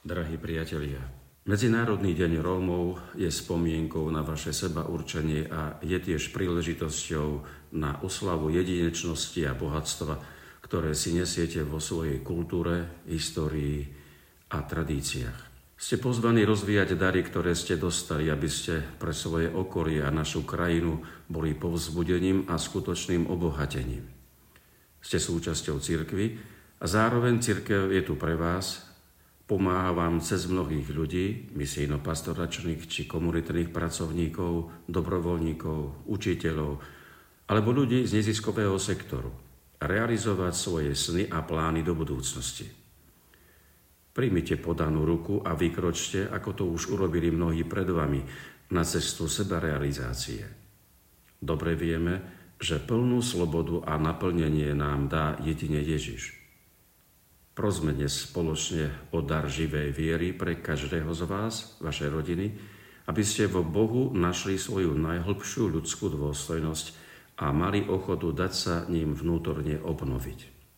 Drahí priatelia, Medzinárodný deň Rómov je spomienkou na vaše sebaurčenie a je tiež príležitosťou na oslavu jedinečnosti a bohatstva, ktoré si nesiete vo svojej kultúre, histórii a tradíciách. Ste pozvaní rozvíjať dary, ktoré ste dostali, aby ste pre svoje okolie a našu krajinu boli povzbudením a skutočným obohatením. Ste súčasťou cirkvi a zároveň cirkev je tu pre vás. Pomáha vám cez mnohých ľudí, misijno-pastoračných či komunitných pracovníkov, dobrovoľníkov, učiteľov alebo ľudí z neziskového sektoru realizovať svoje sny a plány do budúcnosti. Príjmite podanú ruku a vykročte, ako to už urobili mnohí pred vami, na cestu sebarealizácie. Dobre vieme, že plnú slobodu a naplnenie nám dá jedine Ježiš. Prosme dnes spoločne o dar živej viery pre každého z vás, vašej rodiny, aby ste vo Bohu našli svoju najhlbšiu ľudskú dôstojnosť a mali ochotu dať sa ním vnútorne obnoviť.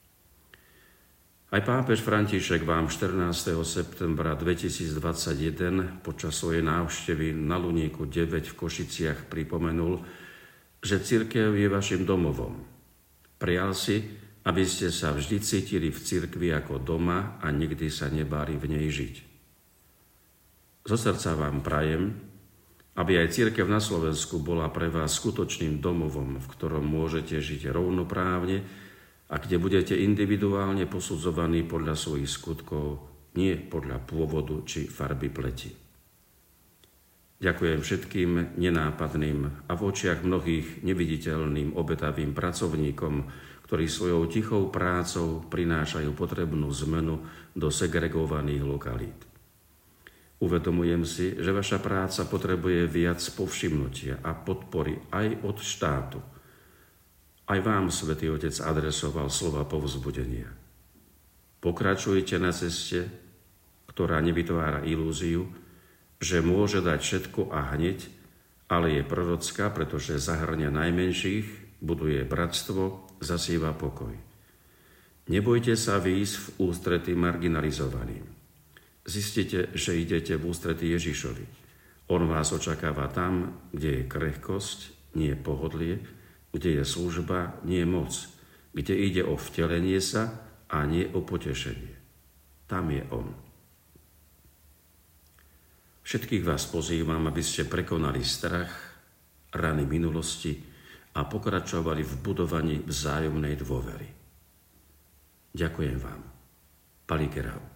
Aj pápež František vám 14. septembra 2021 počas svojej návštevy na Luníku 9 v Košiciach pripomenul, že cirkev je vašim domovom. Prial si, aby ste sa vždy cítili v cirkvi ako doma a nikdy sa nebáli v nej žiť. Zo srdca vám prajem, aby aj cirkev na Slovensku bola pre vás skutočným domovom, v ktorom môžete žiť rovnoprávne a kde budete individuálne posudzovaní podľa svojich skutkov, nie podľa pôvodu či farby pleti. Ďakujem všetkým nenápadným a v očiach mnohých neviditeľným obetavým pracovníkom, ktorí svojou tichou prácou prinášajú potrebnú zmenu do segregovaných lokalít. Uvedomujem si, že vaša práca potrebuje viac povšimnutia a podpory aj od štátu. Aj vám, Svätý Otec, adresoval slova povzbudenia. Pokračujte na ceste, ktorá nevytvára ilúziu, že môže dať všetko a hneď, ale je prorocká, pretože zahrňa najmenších, buduje bratstvo, zasieva pokoj. Nebojte sa výjsť v ústrety marginalizovaným. Zistite, že idete v ústrety Ježišovi. On vás očakáva tam, kde je krehkosť, nie pohodlie, kde je služba, nie moc, kde ide o vtelenie sa a nie o potešenie. Tam je on. Všetkých vás pozývam, aby ste prekonali strach, rany minulosti, a pokračovali v budovaní vzájomnej dôvery. Ďakujem vám. Palikerau.